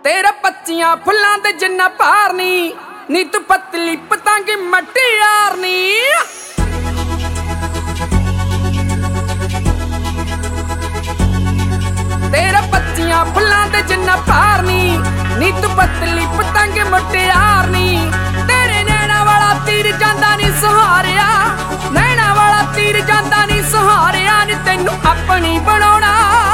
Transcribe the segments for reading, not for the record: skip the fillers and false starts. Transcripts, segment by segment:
तेरा पच्चियां फुल्लां दे जिन्ना भार नी तू पतली पतंग मट्टी यार नी। तेरा पच्चियां फुल्लां दे जिन्ना भार नी तू पतली पतंग मट्टी यार नी। तेरे नैना वाला तीर जांदा नी सहारिया, नैना वाला तीर जांदा नी सहारिया नी। तैनू अपनी बनाउणा,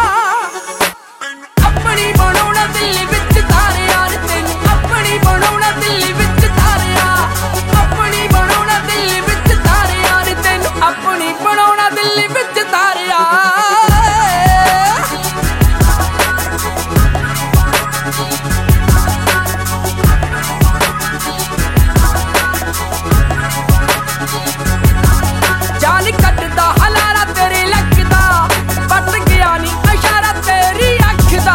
अपनी बनाउणा दिल विच तारिया नी। तैनू अपनी बनाउणा दिल विच तारिया, अपनी बनाउणा दिल विच तारिया नी। तैनू अपनी बनाउणा दिल विच तारिया। जान कटदा हलारा तेरे लखदा, पट गया नी इशारा तेरी अख दा।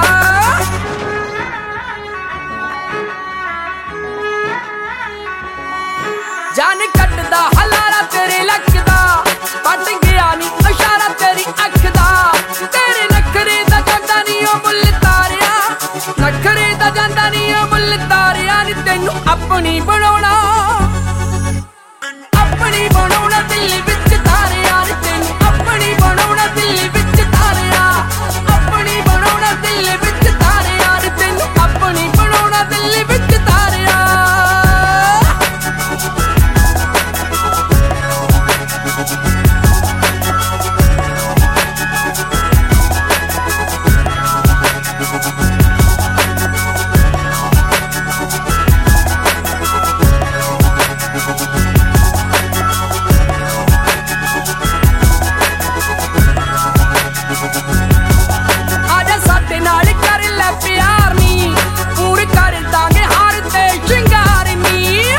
जान कटदा हलारा तेरे लखदा, पट गया नी इशारा तेरी अख दा। तेरे नखरे दा जांदा नी ओ मुल तारिया, नखरे दा जांदा नी ओ मुल तारिया नी। तैनू अपनी बनाउणा, अपनी बनाउणा दिल विच तारिया नी। तैनू अपनी बनाउणा दिल विच तारिया, अपनी बनाउणा दिल विच तारिया नी। तैनू अपनी बनाउणा दिल विच तारिया। आजा साडे नाल कर लै प्यार नी, पूरे कर दांगे हार ते श्रृंगार नी।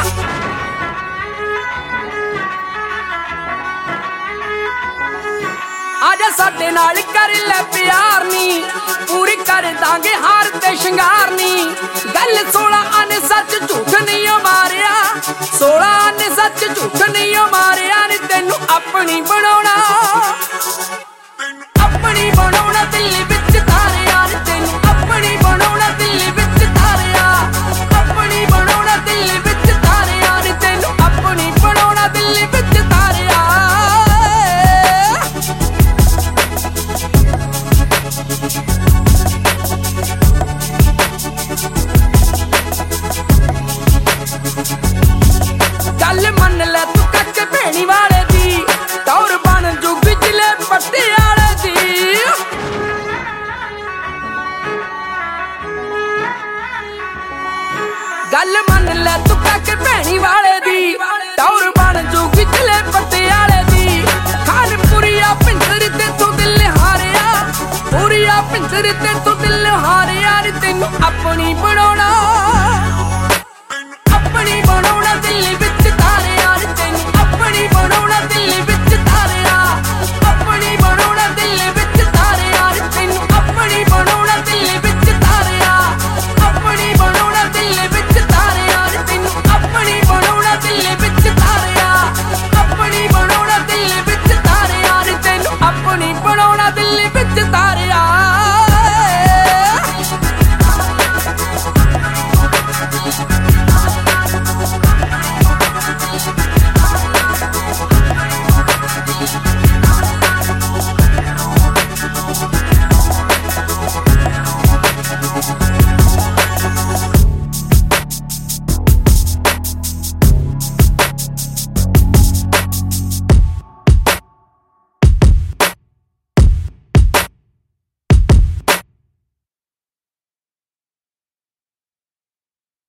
आजा साडे नाल कर लै प्यार नी, पूरी कर दांगे हार ते श्रृंगार नी। गल 16 आने सच झूठ नहीं मारिया, 16 आने सच झूठ नहीं मारिया नी। तैनू अपनी बनाउणा, अपनी बनाउणा दिल विच तारिया नी। तैनू अपनी बनाउणा दिल विच तारिया, अपनी बनाउणा दिल विच तारिया नी। तैनू अपनी बनाउणा दिल विच तारिया। गल मन लै तू कच्चे भेणी वाले दी, टौर बन जू बिजले पट्टी वाले दी। गल मन लै तू कच्चे भेणी वाले दी, टौर बन जू बिजले पट्टी वाले दी। खान पुरिया पिंजर ते तू दिल हारिया, पुरिया पिंजर ते तू दिल हारिया नी। तैनू अपनी बनाउणा,